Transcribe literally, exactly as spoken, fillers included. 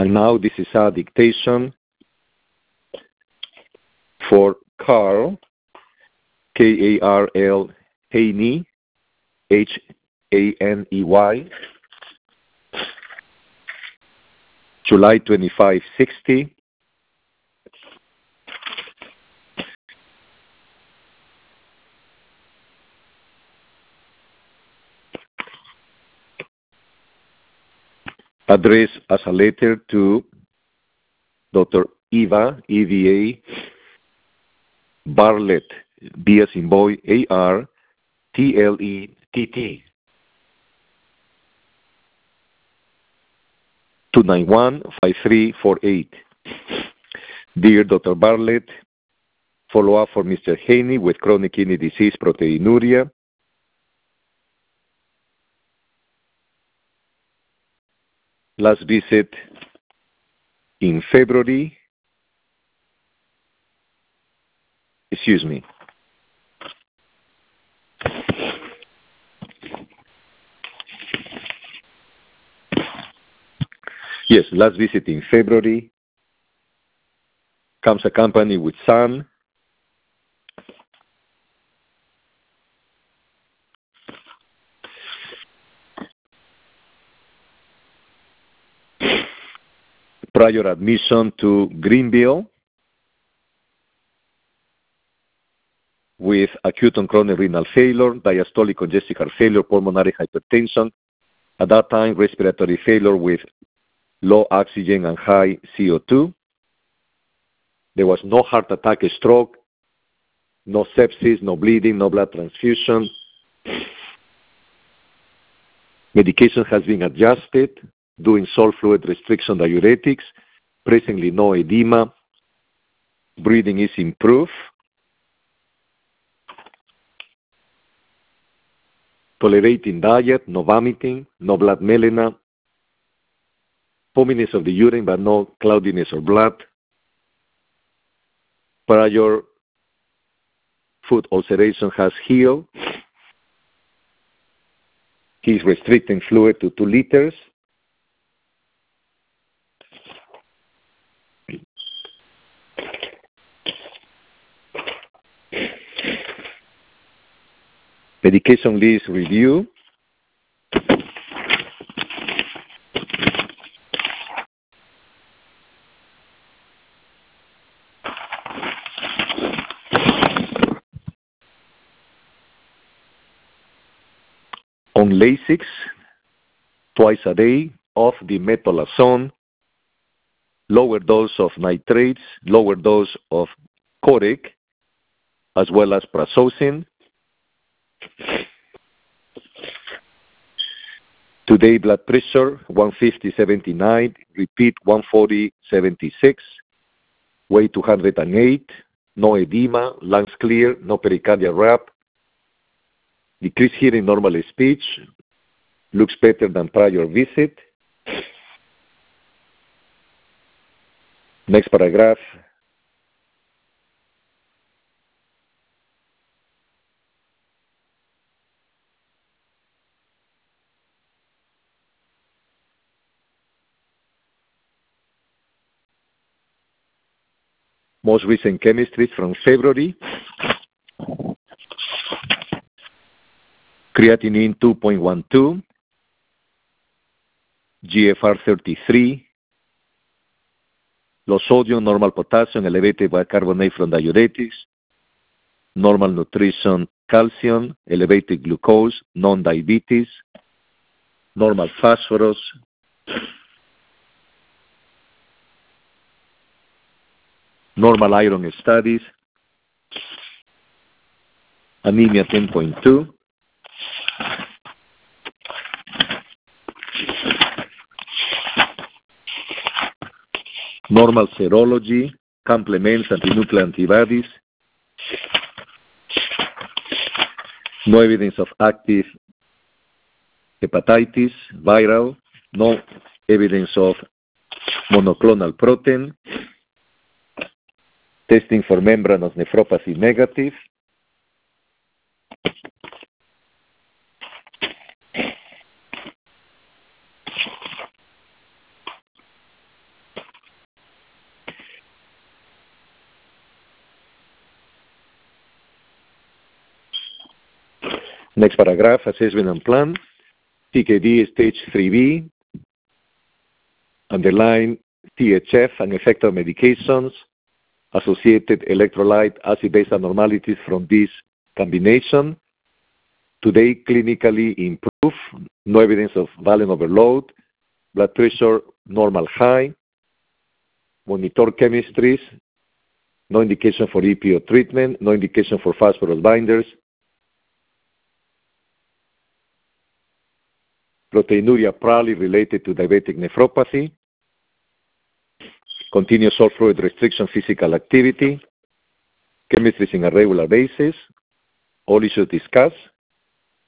And now this is a dictation for Carl, K A R L, Haney, H A N E Y, July twenty-fifth, sixty. Addressed as a letter to Doctor Eva, E V A, Bartlett, B as in boy, A R T L E T T, two nine one, five three four eight. Dear Doctor Bartlett, follow-up for Mister Haney with chronic kidney disease, proteinuria. Last visit in February, excuse me, yes, last visit in February, comes accompanied with son, prior admission to Greenville with acute and chronic renal failure, diastolic congestive heart failure, pulmonary hypertension, at that time respiratory failure with low oxygen and high C O two. There was no heart attack, stroke, no sepsis, no bleeding, no blood transfusion. Medication has been adjusted, doing salt fluid restriction diuretics, presently no edema, breathing is improved, tolerating diet, no vomiting, no blood melena, foaminess of the urine but no cloudiness or blood, prior food ulceration has healed, he's restricting fluid to two liters, medication list review. On Lasix, twice a day, of the metolazone, lower dose of nitrates, lower dose of Corec, as well as prazosin. Today, blood pressure, one fifty seventy-nine, repeat one forty seventy-six, weight two hundred eight, no edema, lungs clear, no pericardial rap, decreased hearing, normal speech, looks better than prior visit. Next paragraph. Most recent chemistry from February. Creatinine two point one two, G F R thirty-three, low sodium, normal potassium, elevated bicarbonate from diuretics, normal nutrition, calcium, elevated glucose, non-diabetes, normal phosphorus, normal iron studies, anemia ten point two, normal serology, complements, antinuclear antibodies, no evidence of active hepatitis, viral, no evidence of monoclonal protein, testing for membranous nephropathy negative, Next paragraph, assessment and plan. C K D stage three B. Underline T H F and effective medications, associated electrolyte acid-base abnormalities from this combination. Today, clinically improved, no evidence of volume overload, blood pressure normal high, monitor chemistries, no indication for E P O treatment, no indication for phosphorus binders, proteinuria probably related to diabetic nephropathy, continuous salt fluid restriction, physical activity, chemistries in a regular basis, all issues discussed,